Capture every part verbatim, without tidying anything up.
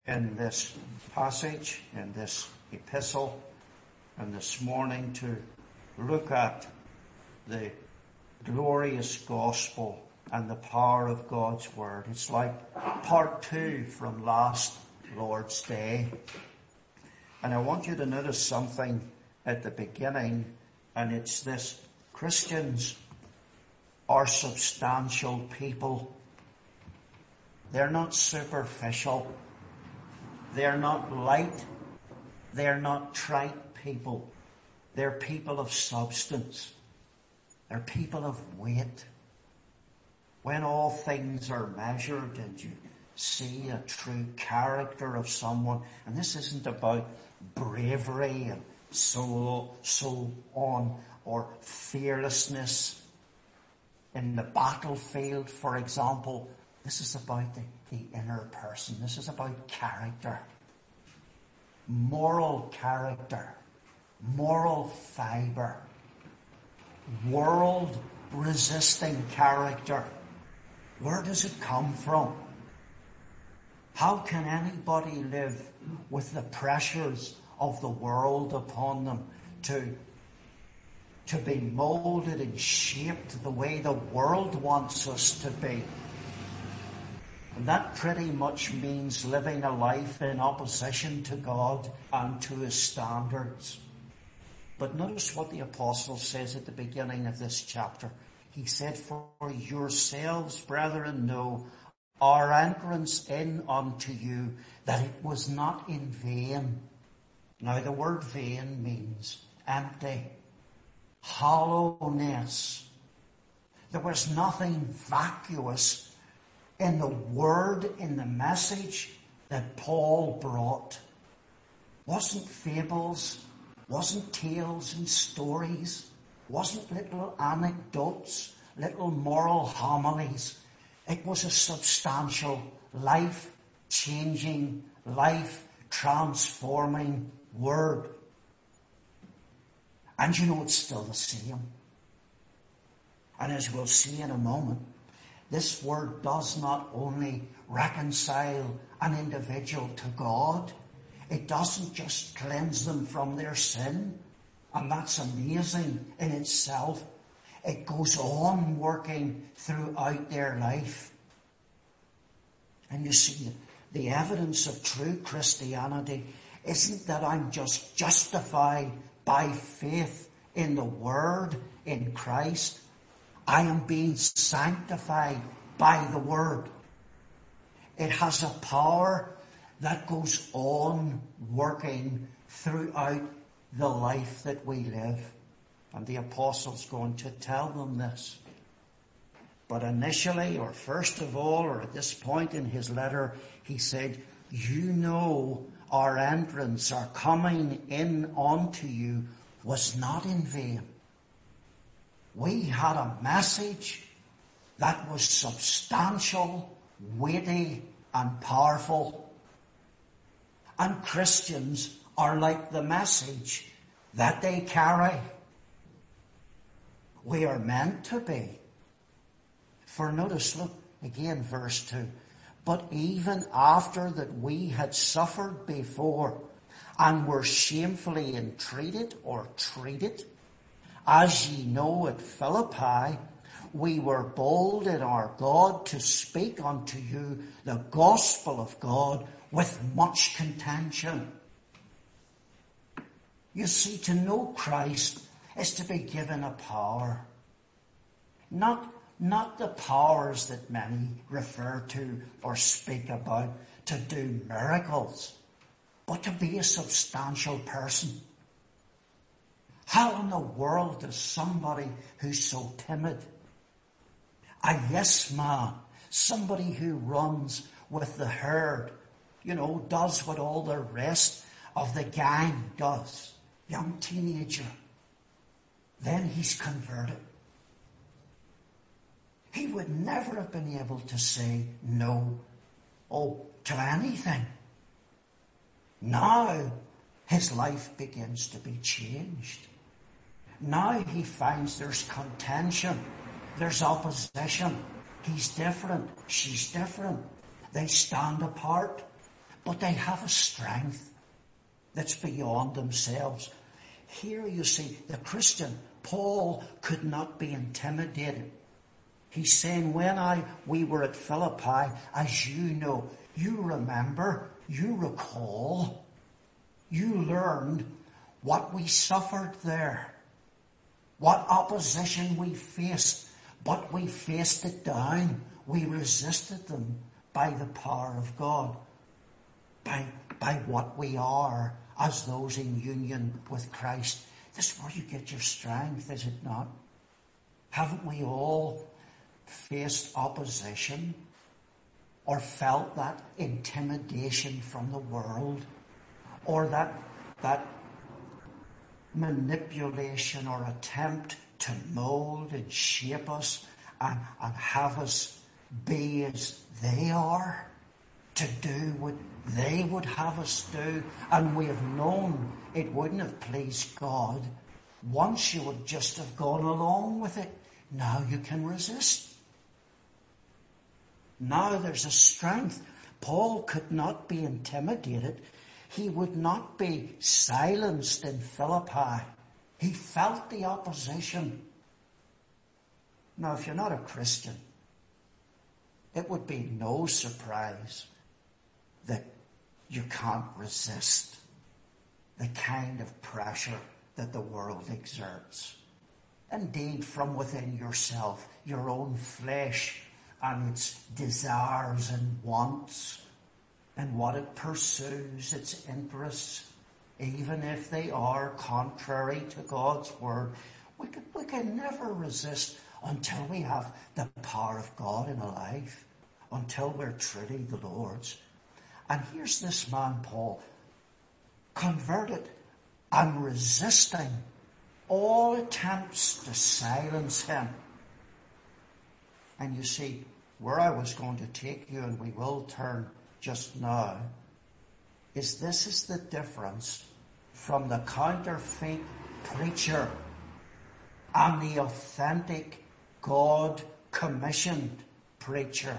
in this passage, in this epistle, and this morning to look at the glorious gospel and the power of God's word. It's like part two from last Lord's Day. And I want you to notice something at the beginning, and it's this: Christians are substantial people. They're not superficial. They're not light. They're not trite people. They're people of substance. They're people of weight. When all things are measured and you see a true character of someone, and this isn't about bravery and so, so on, or fearlessness in the battlefield, for example. This is about the, the inner person. This is about character. Moral character. Moral fibre. World-resisting character. Where does it come from? How can anybody live with the pressures of the world upon them to, to be molded and shaped the way the world wants us to be? And that pretty much means living a life in opposition to God and to His standards. But notice what the apostle says at the beginning of this chapter. He said, "For yourselves, brethren, know our entrance in unto you, that it was not in vain." Now the word vain means empty, hollowness. There was nothing vacuous in the word, in the message that Paul brought. Wasn't fables, wasn't tales and stories, wasn't little anecdotes, little moral homilies. It was a substantial, life-changing, life-transforming word. And you know it's still the same. And as we'll see in a moment, this word does not only reconcile an individual to God, it doesn't just cleanse them from their sin, and that's amazing in itself. It goes on working throughout their life. And you see, the evidence of true Christianity isn't that I'm just justified by faith in the Word, in Christ. I am being sanctified by the Word. It has a power that goes on working throughout the life that we live. And the apostle's going to tell them this. But initially, or first of all, or at this point in his letter, he said, "You know our entrance, our coming in unto you was not in vain." We had a message that was substantial, weighty, and powerful. And Christians are like the message that they carry. We are meant to be. For notice, look again, verse two. "But even after that we had suffered before and were shamefully entreated or treated, as ye know at Philippi, we were bold in our God to speak unto you the gospel of God with much contention." You see, to know Christ is to be given a power. Not, not the powers that many refer to or speak about, to do miracles, but to be a substantial person. How in the world does somebody who's so timid, a yes man, somebody who runs with the herd, you know, does what all the rest of the gang does, young teenager, then he's converted. He would never have been able to say no, oh, to anything. Now his life begins to be changed. Now he finds there's contention, there's opposition. He's different, she's different. They stand apart. but they have a strength that's beyond themselves. Here you see the Christian, Paul, could not be intimidated. He's saying, when I we were at Philippi, as you know, you remember, you recall, you learned what we suffered there, what opposition we faced, but we faced it down. We resisted them by the power of God, by, by what we are as those in union with Christ. This is where you get your strength, is it not? Haven't we all faced opposition or felt that intimidation from the world, or that that manipulation or attempt to mold and shape us and, and have us be as they are, to do what they would have us do? And we have known it wouldn't have pleased God. Once you would just have gone along with it. Now you can resist. Now there's a strength. Paul could not be intimidated. He would not be silenced in Philippi. He felt the opposition. Now, if you're not a Christian, it would be no surprise that you can't resist the kind of pressure that the world exerts. Indeed, from within yourself, your own flesh and its desires and wants, and what it pursues, its interests, even if they are contrary to God's word. We can, we can never resist until we have the power of God in our life, until we're truly the Lord's. And here's this man, Paul, converted and resisting all attempts to silence him. And you see, where I was going to take you, and we will turn just now, is this is the difference from the counterfeit preacher and the authentic God-commissioned preacher.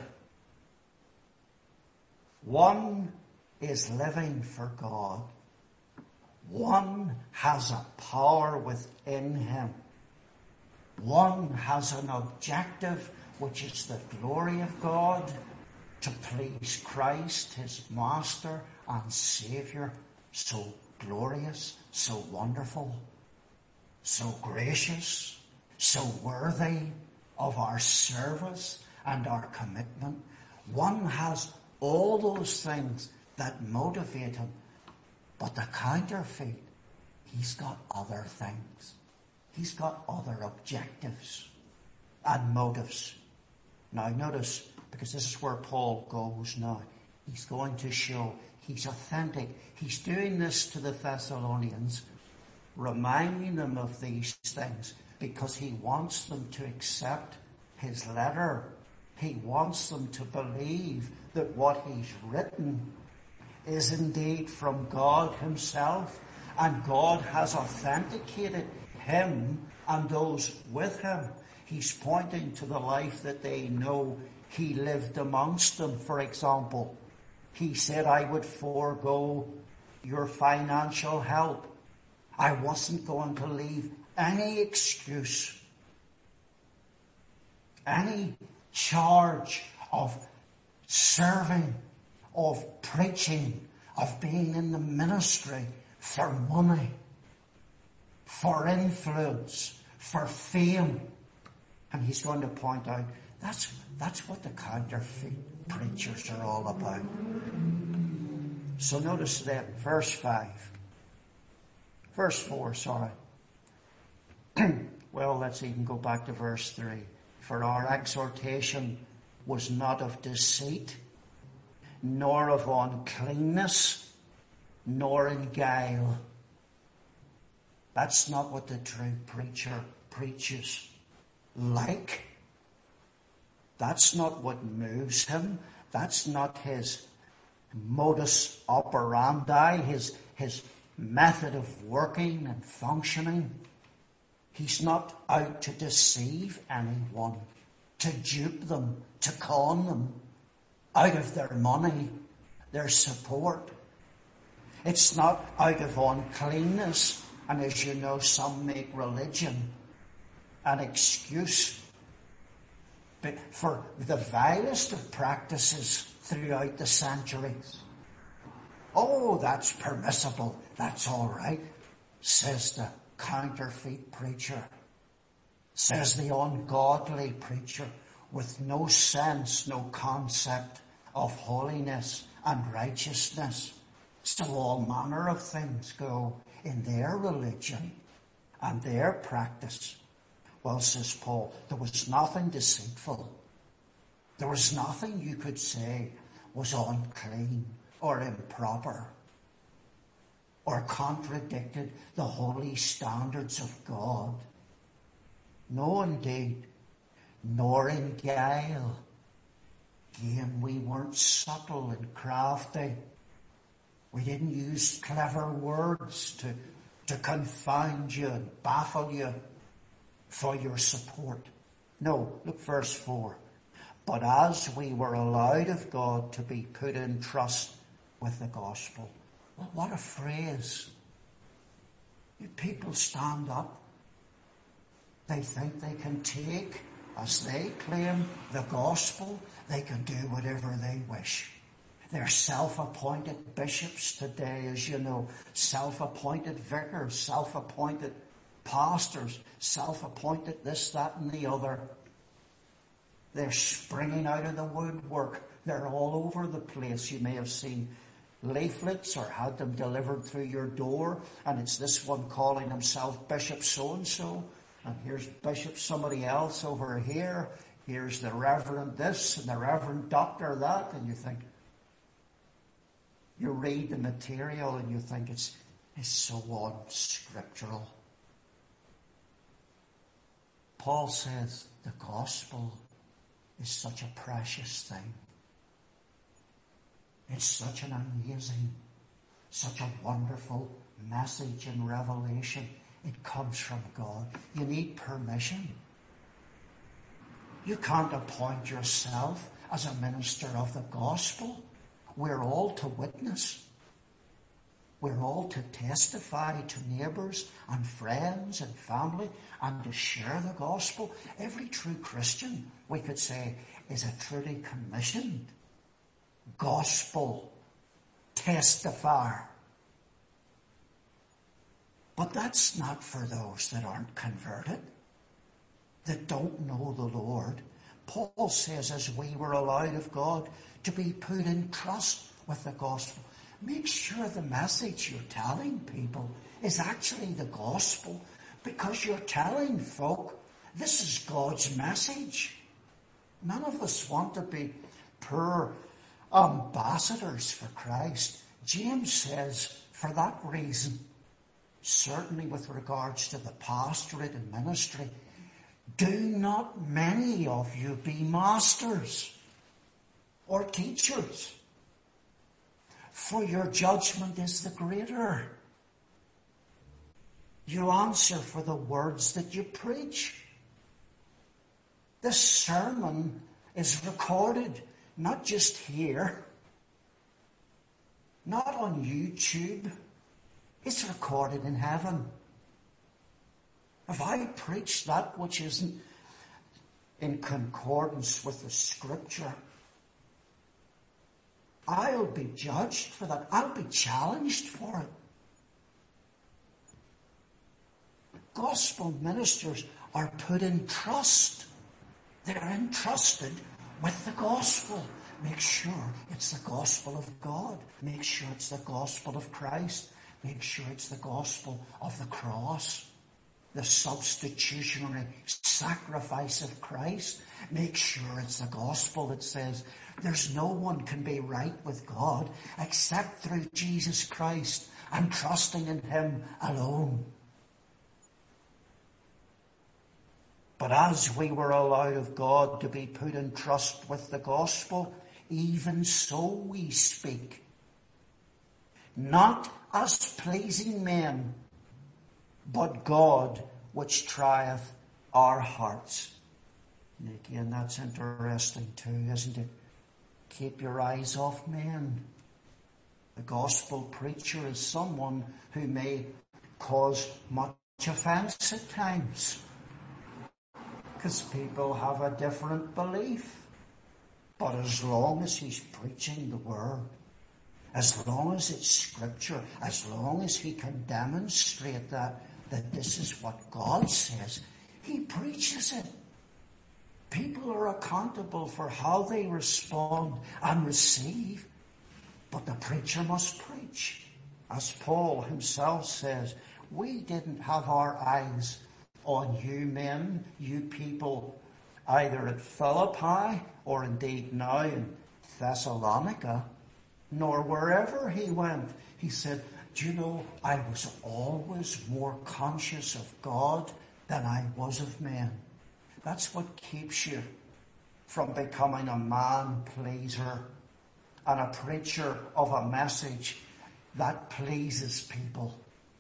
One is living for God. One has a power within him. One has an objective, which is the glory of God, to please Christ, his Master and Saviour. So glorious, so wonderful, so gracious, so worthy of our service and our commitment. One has all those things that motivate him. But the counterfeit, he's got other things. He's got other objectives and motives. Now notice, because this is where Paul goes now, he's going to show he's authentic. He's doing this to the Thessalonians, reminding them of these things, because he wants them to accept his letter. He wants them to believe that what he's written is indeed from God himself, and God has authenticated him and those with him. He's pointing to the life that they know he lived amongst them. For example, he said, I would forego your financial help. I wasn't going to leave any excuse, any charge of serving, of preaching, of being in the ministry for money, for influence, for fame. And he's going to point out, that's, that's what the counterfeit preachers are all about. So notice that, verse five. Verse four, sorry. Well, let's even go back to verse three. For our exhortation was not of deceit, nor of uncleanness, nor in guile. That's not what the true preacher preaches. Like, that's not what moves him. That's not his modus operandi, his, his method of working and functioning. He's not out to deceive anyone, to dupe them, to con them out of their money, their support. It's not out of uncleanness, and as you know, some make religion an excuse but for the vilest of practices throughout the centuries. Oh, that's permissible, that's all right, says the counterfeit preacher, says the ungodly preacher with no sense, no concept of holiness and righteousness. So all manner of things go in their religion and their practice. Well, says Paul, there was nothing deceitful. There was nothing you could say was unclean or improper or contradicted the holy standards of God. No, indeed, nor in guile. Again, we weren't subtle and crafty. We didn't use clever words to, to confound you and baffle you for your support. No, look verse four. But as we were allowed of God to be put in trust with the gospel. Well, what a phrase. People stand up. They think they can take, as they claim, the gospel. They can do whatever they wish. They're self-appointed bishops today, as you know, self-appointed vicars, self-appointed pastors, self-appointed this, that and the other. They're springing out of the woodwork. They're all over the place. You may have seen leaflets or had them delivered through your door, and it's this one calling himself Bishop so-and-so, and here's Bishop somebody else over here. Here's the Reverend this and the Reverend Doctor that, and you think, you read the material and you think it's, it's so unscriptural. Paul says the gospel is such a precious thing. It's such an amazing, such a wonderful message and revelation. It comes from God. You need permission. You can't appoint yourself as a minister of the gospel. We're all to witness. We're all to testify to neighbours and friends and family and to share the gospel. Every true Christian, we could say, is a truly commissioned gospel testifier. But that's not for those that aren't converted, that don't know the Lord. Paul says, as we were allowed of God to be put in trust with the gospel, make sure the message you're telling people is actually the gospel, because you're telling folk this is God's message. None of us want to be poor ambassadors for Christ. James says, for that reason, certainly with regards to the pastorate and ministry, do not many of you be masters or teachers, for your judgment is the greater. You answer for the words that you preach. This sermon is recorded not just here, not on YouTube. It's recorded in heaven. If I preach that which isn't in concordance with the Scripture, I'll be judged for that. I'll be challenged for it. Gospel ministers are put in trust. They're entrusted with the gospel. Make sure it's the gospel of God. Make sure it's the gospel of Christ. Make sure it's the gospel of the cross, the substitutionary sacrifice of Christ. Make sure it's the gospel that says there's no one can be right with God except through Jesus Christ and trusting in Him alone. But as we were allowed of God to be put in trust with the gospel, even so we speak, not as pleasing men, but God which trieth our hearts. And again, that's interesting too, isn't it? Keep your eyes off men. The gospel preacher is someone who may cause much offence at times, because people have a different belief. But as long as he's preaching the word, as long as it's scripture, as long as he can demonstrate that, that this is what God says, he preaches it. People are accountable for how they respond and receive, but the preacher must preach. As Paul himself says, we didn't have our eyes on you men, you people, either at Philippi or indeed now in Thessalonica, nor wherever he went. He said, do you know, I was always more conscious of God than I was of men. That's what keeps you from becoming a man pleaser and a preacher of a message that pleases people.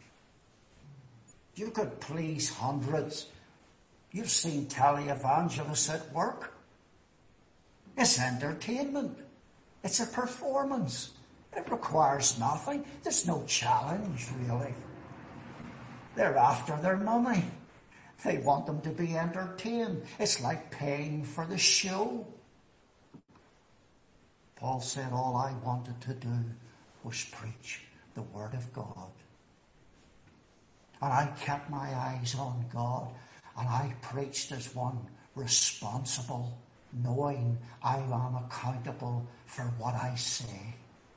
You could please hundreds. You've seen televangelists at work. It's entertainment. It's a performance. It requires nothing. There's no challenge, really. They're after their money. They want them to be entertained. It's like paying for the show. Paul said, all I wanted to do was preach the Word of God. And I kept my eyes on God, and I preached as one responsible, knowing I am accountable for what I say.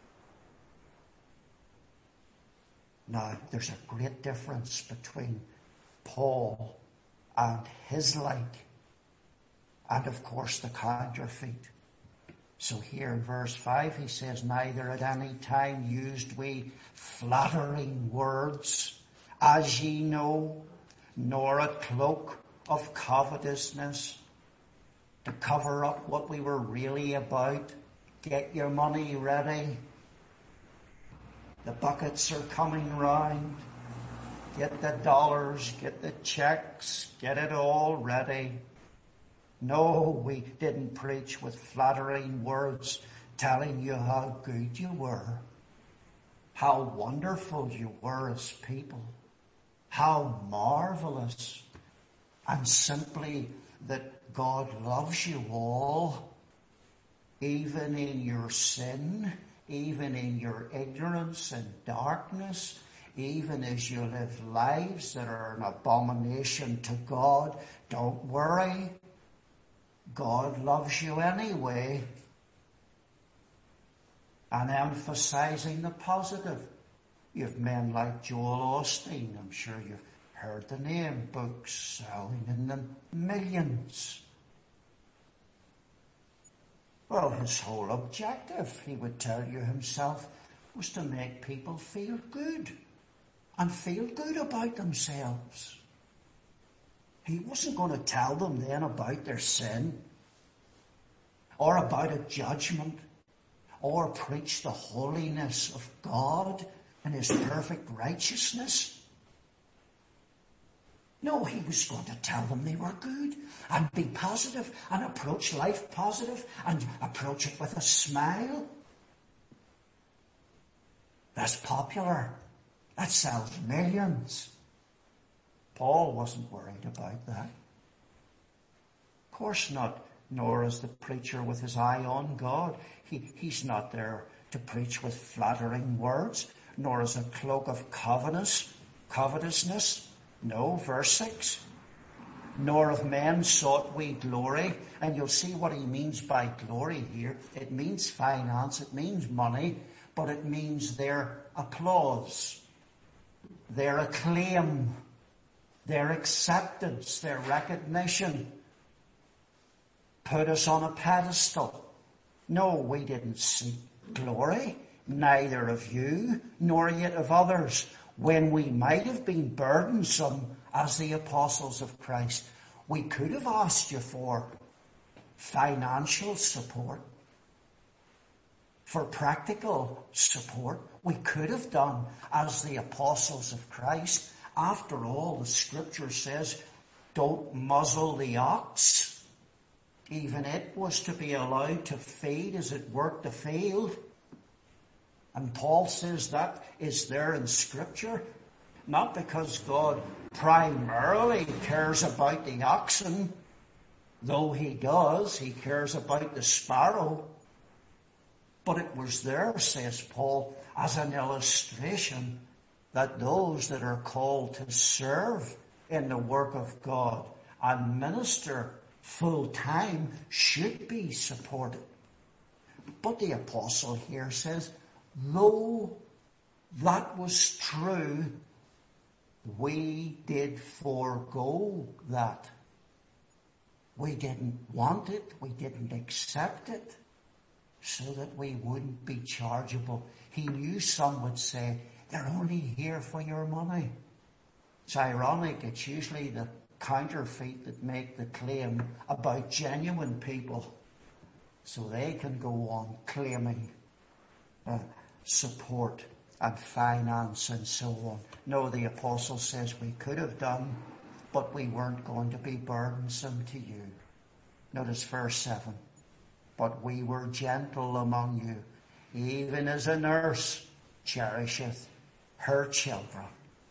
Now, there's a great difference between Paul and his like, and of course the counterfeit. So here in verse five he says, neither at any time used we flattering words, as ye know, nor a cloak of covetousness, to cover up what we were really about. Get your money ready. The buckets are coming round. Get the dollars, get the checks, get it all ready. No, we didn't preach with flattering words telling you how good you were, how wonderful you were as people, how marvelous, and simply that God loves you all, even in your sin, even in your ignorance and darkness, even as you live lives that are an abomination to God. Don't worry. God loves you anyway. And emphasizing the positive. You have men like Joel Osteen. I'm sure you've heard the name. Books selling in the millions. Well, his whole objective, he would tell you himself, was to make people feel good and feel good about themselves. He wasn't going to tell them then about their sin or about a judgment or preach the holiness of God and his perfect righteousness. No, he was going to tell them they were good and be positive and approach life positive and approach it with a smile. That's popular. That sells millions. Paul wasn't worried about that. Of course not, nor is the preacher with his eye on God. He, he's not there to preach with flattering words, nor is a cloak of covetous, covetousness. No, verse six. Nor of men sought we glory. And you'll see what he means by glory here. It means finance, it means money, but it means their applause, their acclaim, their acceptance, their recognition. Put us on a pedestal. No, we didn't seek glory, neither of you, nor yet of others, when we might have been burdensome as the apostles of Christ. We could have asked you for financial support, for practical support. We could have done as the apostles of Christ. After all, the scripture says, don't muzzle the ox. Even it was to be allowed to feed as it worked the field. And Paul says that is there in Scripture, not because God primarily cares about the oxen, though he does, he cares about the sparrow. But it was there, says Paul, as an illustration that those that are called to serve in the work of God and minister full time should be supported. But the apostle here says, though that was true, we did forego that. We didn't want it, we didn't accept it, so that we wouldn't be chargeable. He knew some would say, they're only here for your money. It's ironic, it's usually the counterfeit that make the claim about genuine people, so they can go on claiming uh, support and finance and so on. No, the apostle says we could have done, but we weren't going to be burdensome to you. Notice verse seven. But we were gentle among you, even as a nurse cherisheth her children.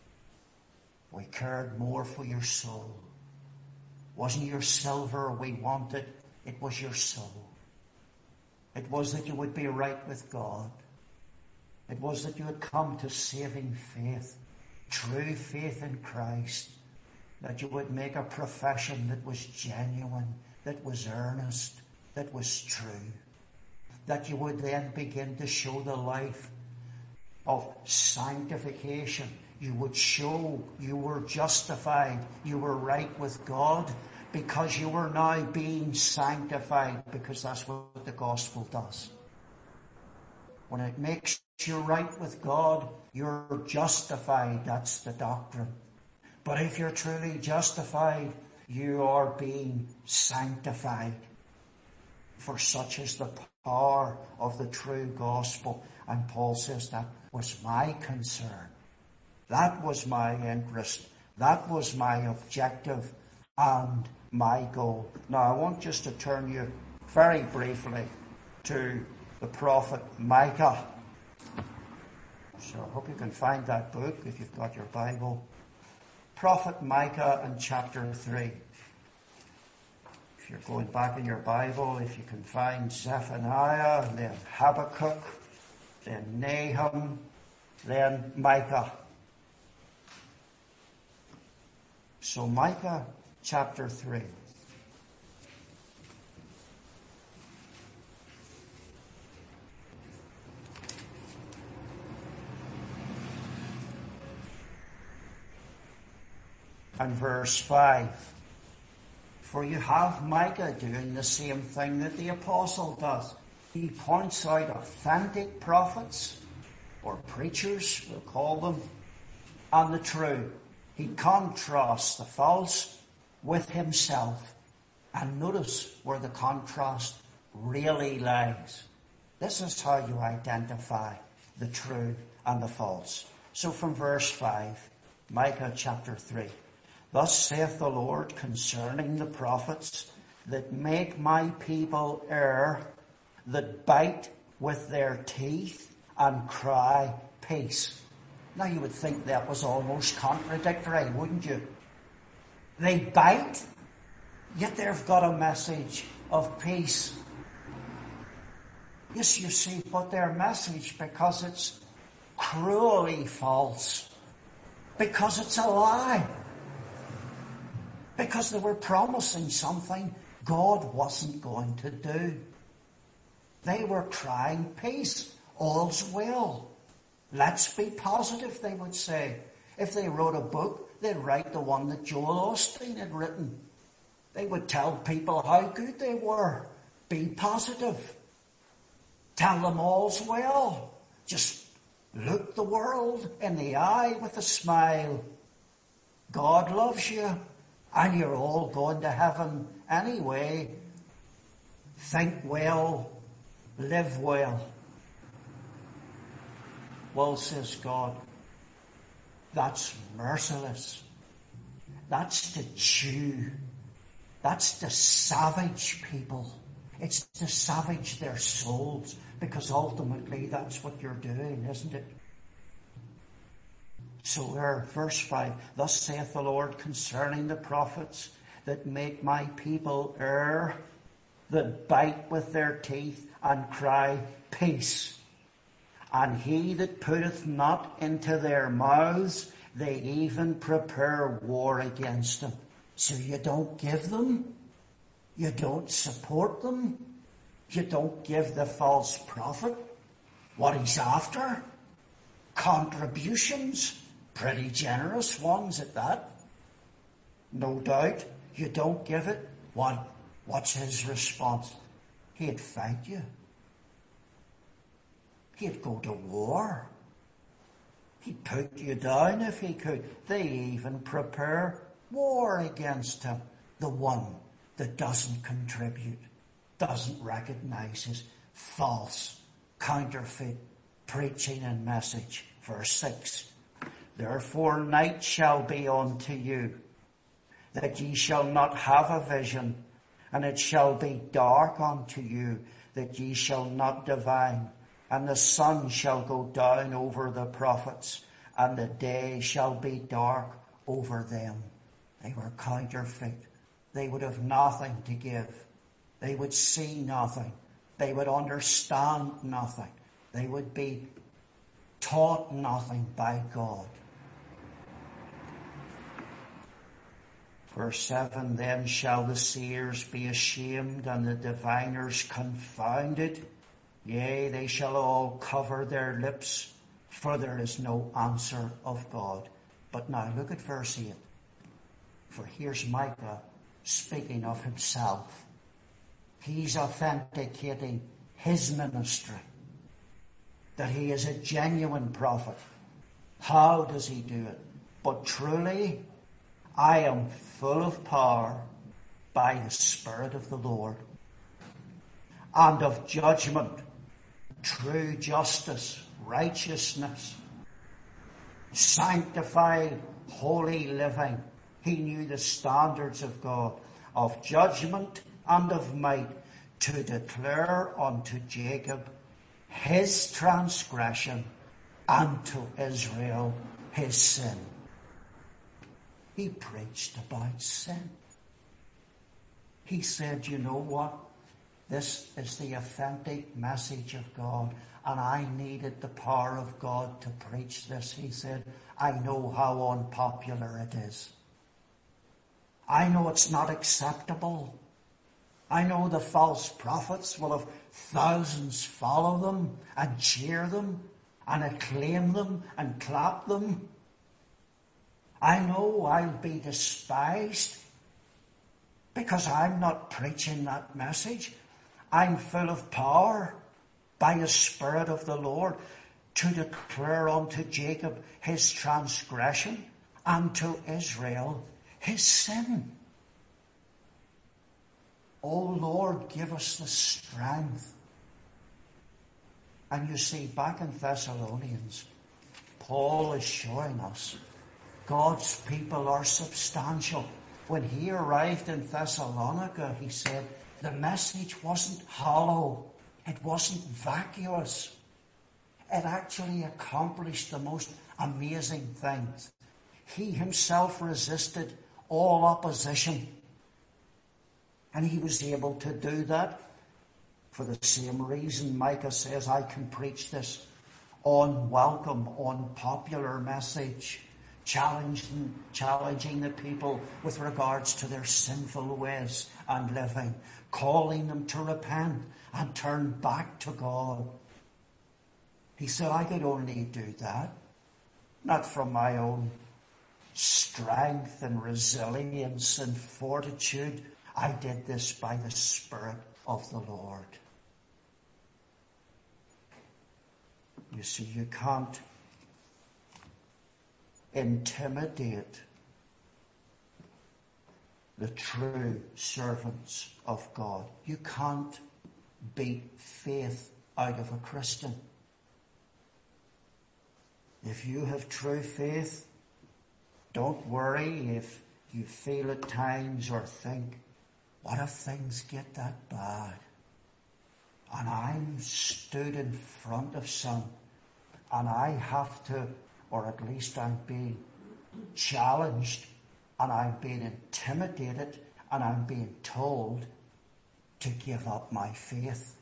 We cared more for your soul. Wasn't your silver we wanted, it was your soul. It was that you would be right with God. It was that you had come to saving faith, true faith in Christ, that you would make a profession that was genuine, that was earnest, that was true, that you would then begin to show the life of sanctification. You would show you were justified, you were right with God, because you were now being sanctified, because that's what the gospel does. When it makes you right with God, you're justified. That's the doctrine. But if you're truly justified, you are being sanctified. For such is the power of the true gospel. And Paul says that was my concern. That was my interest. That was my objective and my goal. Now I want just to turn you very briefly to the prophet Micah. So I hope you can find that book if you've got your Bible. Prophet Micah in chapter three. If you're going back in your Bible, if you can find Zephaniah, and then Habakkuk, then Nahum, then Micah. So Micah chapter three. And verse five. For you have Micah doing the same thing that the apostle does. He points out authentic prophets, or preachers, we'll call them, and the true. He contrasts the false with himself. And notice where the contrast really lies. This is how you identify the true and the false. So from verse five, Micah chapter three. Thus saith the Lord concerning the prophets that make my people err, that bite with their teeth and cry, peace. Now you would think that was almost contradictory, wouldn't you? They bite, yet they've got a message of peace. Yes, you see, but their message, because it's cruelly false, because it's a lie, because they were promising something God wasn't going to do. They were crying peace, all's well. Let's be positive, they would say. If they wrote a book, they'd write the one that Joel Osteen had written. They would tell people how good they were. Be positive. Tell them all's well. Just look the world in the eye with a smile. God loves you, and you're all going to heaven anyway. Think well, live well. Well, says God, that's merciless. That's the Jew. That's the savage people. It's to savage their souls, Because ultimately that's what you're doing, isn't it? So there, verse five, thus saith the Lord concerning the prophets that make my people err, that bite with their teeth and cry, peace. And he that putteth not into their mouths, they even prepare war against them. So you don't give them, you don't support them, you don't give the false prophet what he's after. Contributions, pretty generous ones at that. No doubt, you don't give it. What, what's his response? He'd fight you. He'd go to war. He'd put you down if he could. They even prepare war against him. The one that doesn't contribute, doesn't recognize his false, counterfeit preaching and message. Verse six. Therefore night shall be unto you, that ye shall not have a vision, and it shall be dark unto you, that ye shall not divine. And the sun shall go down over the prophets, and the day shall be dark over them. They were counterfeit. They would have nothing to give. They would see nothing. They would understand nothing. They would be taught nothing by God. Verse seven, then shall the seers be ashamed and the diviners confounded. Yea, they shall all cover their lips, for there is no answer of God. But now look at verse eight. For here's Micah speaking of himself. He's authenticating his ministry, that he is a genuine prophet. How does he do it? But truly, I am full of power by the Spirit of the Lord, and of judgment, true justice, righteousness, sanctified, holy living. He knew the standards of God, of judgment and of might, to declare unto Jacob his transgression, and to Israel his sin. He preached about sin. He said, you know what? This is the authentic message of God, and I needed the power of God to preach this. He said, I know how unpopular it is. I know it's not acceptable. I know the false prophets will have thousands follow them and cheer them and acclaim them and clap them. I know I'll be despised because I'm not preaching that message. I'm full of power by the Spirit of the Lord to declare unto Jacob his transgression and to Israel his sin. Oh Lord, give us the strength. And you see, back in Thessalonians, Paul is showing us God's people are substantial. When he arrived in Thessalonica, he said, the message wasn't hollow. It wasn't vacuous. It actually accomplished the most amazing things. He himself resisted all opposition. And he was able to do that for the same reason Micah says, I can preach this unwelcome, unpopular message, challenging, challenging the people with regards to their sinful ways and living, calling them to repent and turn back to God. He said, I could only do that, not from my own strength and resilience and fortitude. I did this by the Spirit of the Lord. You see, you can't intimidate the true servants of God. You can't beat faith out of a Christian. If you have true faith, don't worry if you feel at times or think, what if things get that bad? and I'm stood in front of some, and I have to, or at least I'm being challenged, and I'm being intimidated, and I'm being told to give up my faith.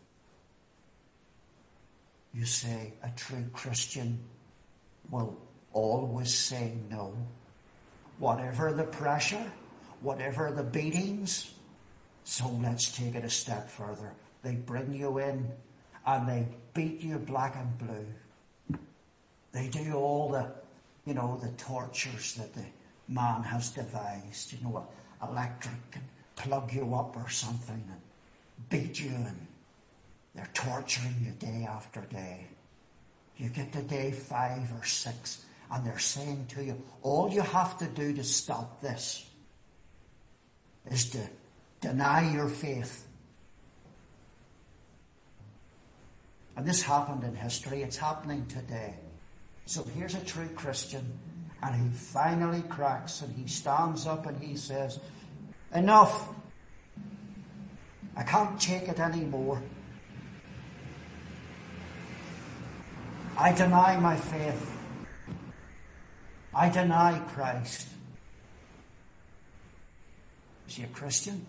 You say a true Christian will always say no. Whatever the pressure, whatever the beatings. So let's take it a step further. They bring you in and they beat you black and blue. They do all the, you know, the tortures that the man has devised. You know, electric and plug you up or something and beat you, and they're torturing you day after day. You get to day five or six and they're saying to you, all you have to do to stop this is to deny your faith. And this happened in history. It's happening today. So here's a true Christian, and he finally cracks and he stands up and he says, enough. I can't take it anymore. I deny my faith. I deny Christ. Is he a Christian?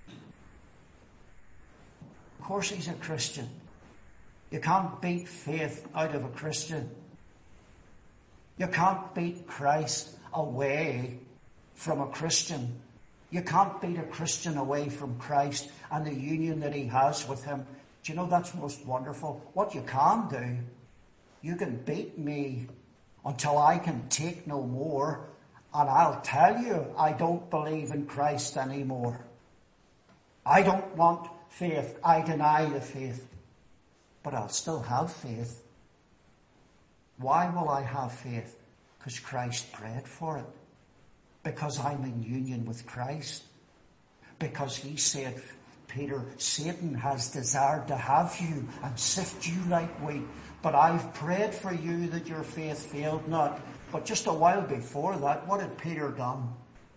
Of course he's a Christian. You can't beat faith out of a Christian. You can't beat Christ away from a Christian. You can't beat a Christian away from Christ and the union that he has with him. Do you know that's most wonderful? What you can do, you can beat me until I can take no more, and I'll tell you I don't believe in Christ anymore. I don't want faith. I deny the faith. But I'll still have faith. Why will I have faith? Because Christ prayed for it. Because I'm in union with Christ. Because he said, Peter, Satan has desired to have you and sift you like wheat. But I've prayed for you that your faith failed not. But just a while before that, what had Peter done?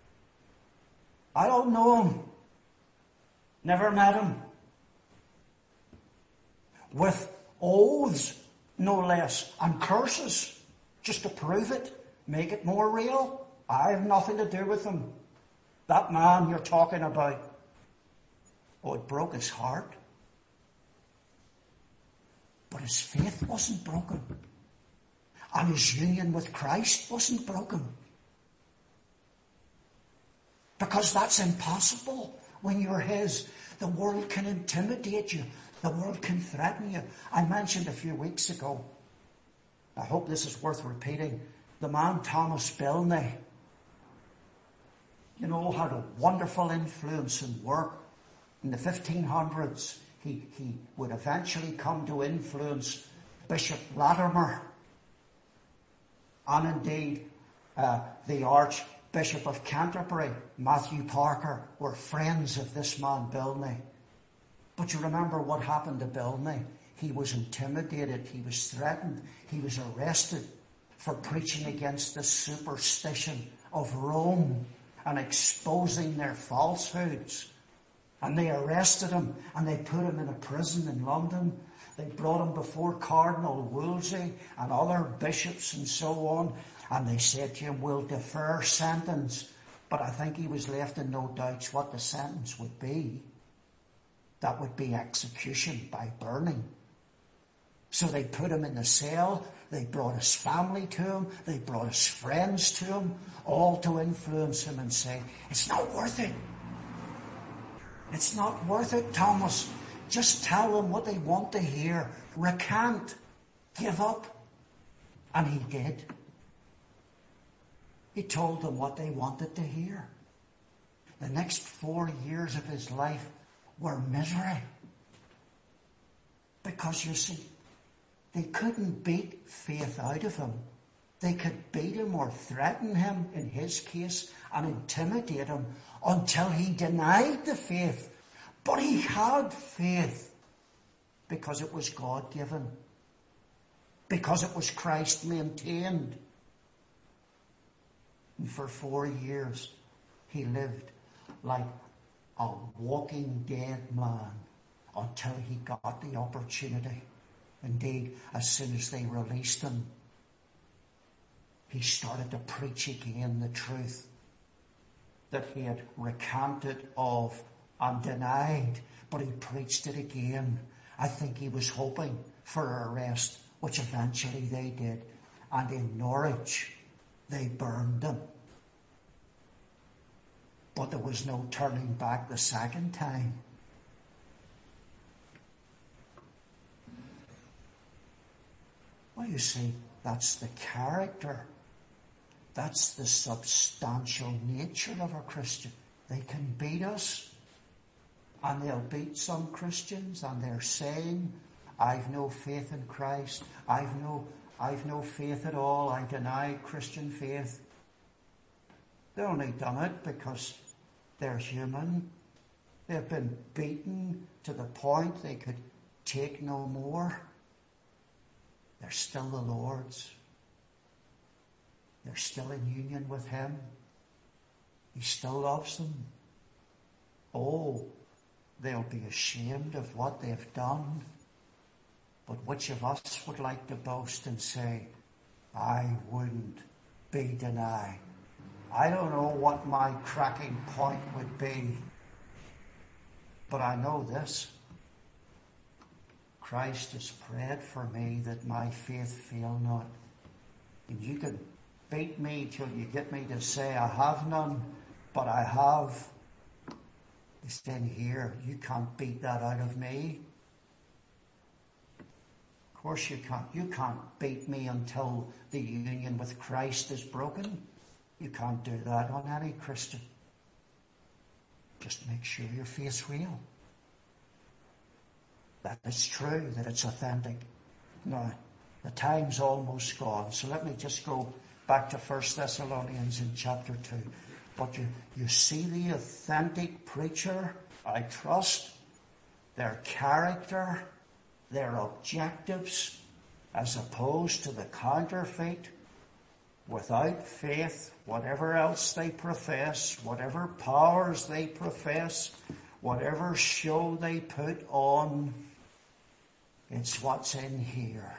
I don't know him. Never met him. With oaths, no less, and curses, just to prove it, make it more real. I have nothing to do with him. That man you're talking about, oh, it broke his heart. But his faith wasn't broken. And his union with Christ wasn't broken. Because that's impossible when you're his. The world can intimidate you. The world can threaten you. I mentioned a few weeks ago, I hope this is worth repeating, the man Thomas Bilney, you know, had a wonderful influence in work. In the fifteen hundreds, he, he would eventually come to influence Bishop Latimer. And indeed, uh, the Archbishop of Canterbury, Matthew Parker, were friends of this man Bilney. But you remember what happened to Bilney. He was intimidated, he was threatened, he was arrested for preaching against the superstition of Rome and exposing their falsehoods. And they arrested him and they put him in a prison in London. They brought him before Cardinal Wolsey and other bishops and so on. And they said to him, we'll defer sentence. But I think he was left in no doubts what the sentence would be. That would be execution by burning. So they put him in the cell. They brought his family to him. They brought his friends to him, all to influence him and say, it's not worth it. It's not worth it, Thomas. Just tell them what they want to hear. Recant. Give up. And he did. He told them what they wanted to hear. The next four years of his life were misery. Because you see, they couldn't beat faith out of him. They could beat him or threaten him, in his case, and intimidate him until he denied the faith. But he had faith because it was God-given. Because it was Christ maintained. And for four years, he lived like a walking dead man until he got the opportunity. Indeed, as soon as they released him, he started to preach again the truth that he had recanted of and denied, but he preached it again. I think he was hoping for arrest, which eventually they did. And in Norwich, they burned him. But there was no turning back the second time. Well, you see, that's the character. That's the substantial nature of a Christian. They can beat us, and they'll beat some Christians, and they're saying, I've no faith in Christ. I've no, I've no faith at all. I deny Christian faith. They only done it because they're human. They've been beaten to the point they could take no more. They're still the Lord's. They're still in union with Him. He still loves them. Oh, they'll be ashamed of what they've done. But which of us would like to boast and say, I wouldn't be denied? I don't know what my cracking point would be, but I know this. Christ has prayed for me that my faith fail not. And you can beat me till you get me to say I have none, but I have. It's in here. You can't beat that out of me. Of course you can't. You can't beat me until the union with Christ is broken. You can't do that on any Christian. Just make sure your faith's real. That it's true, that it's authentic. Now, the time's almost gone, so let me just go back to First Thessalonians in chapter two. But you, you see the authentic preacher, I trust, their character, their objectives, as opposed to the counterfeit, without faith, whatever else they profess, whatever powers they profess, whatever show they put on, it's what's in here.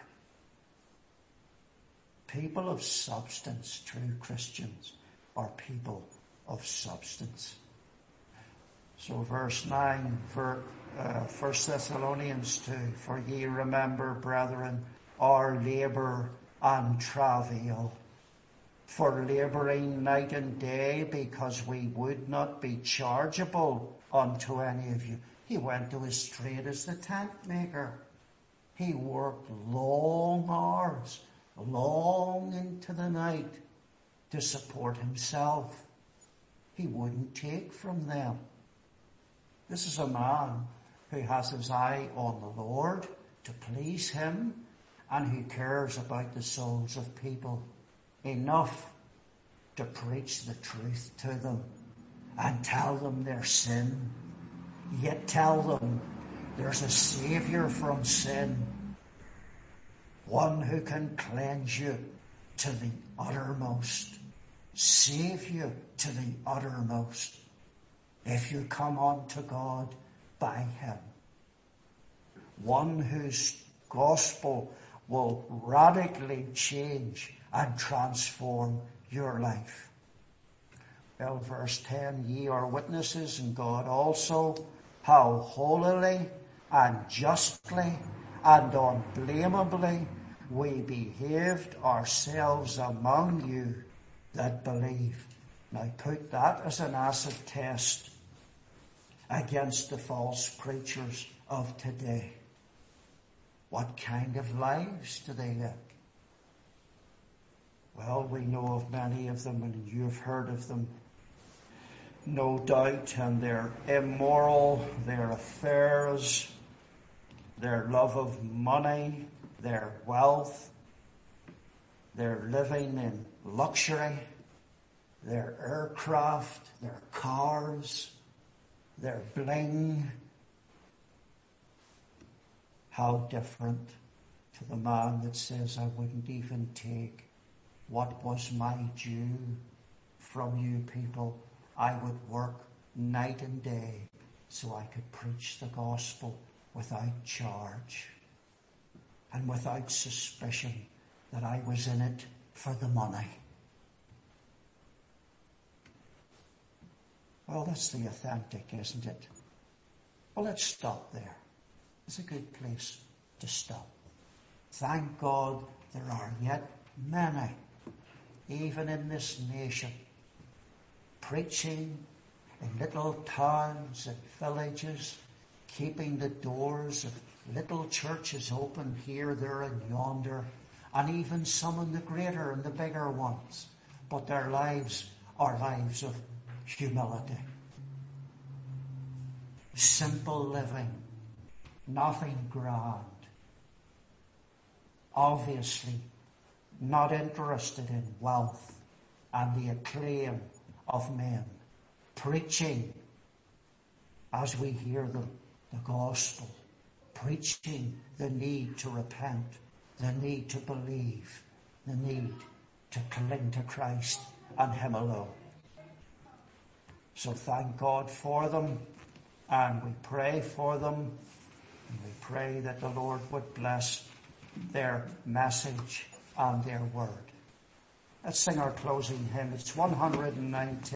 People of substance, true Christians, are people of substance. So verse nine, for uh, First Thessalonians two, for ye remember, brethren, our labour and travail, for labouring night and day, because we would not be chargeable unto any of you. He went to his trade as the tent maker. He worked long hours, long into the night, to support himself. He wouldn't take from them. This is a man who has his eye on the Lord to please him, and who cares about the souls of people enough to preach the truth to them and tell them their sin, yet tell them there's a Saviour from sin, one who can cleanse you to the uttermost, save you to the uttermost, if you come unto God by Him. One whose gospel will radically change and transform your life. Well, verse ten, ye are witnesses, and God also, how holily and justly and unblameably we behaved ourselves among you that believe. Now put that as an acid test against the false preachers of today. What kind of lives do they live? Well, we know of many of them, and you've heard of them, no doubt, and their immoral, their affairs, their love of money, their wealth, their living in luxury, their aircraft, their cars, their bling. How different to the man that says, I wouldn't even take what was my due from you people. I would work night and day so I could preach the gospel without charge and without suspicion that I was in it for the money. Well, that's the authentic, isn't it? Well, let's stop there. It's a good place to stop. Thank God there are yet many, even in this nation, preaching in little towns and villages, keeping the doors of little churches open here, there and yonder, and even some in the greater and the bigger ones. But their lives are lives of humility. Simple living, nothing grand. Obviously not interested in wealth and the acclaim of men. Preaching, as we hear them, the gospel. Preaching the need to repent, the need to believe, the need to cling to Christ and Him alone. So thank God for them, and we pray for them, and we pray that the Lord would bless their message and their word. Let's sing our closing hymn. It's one hundred nineteen.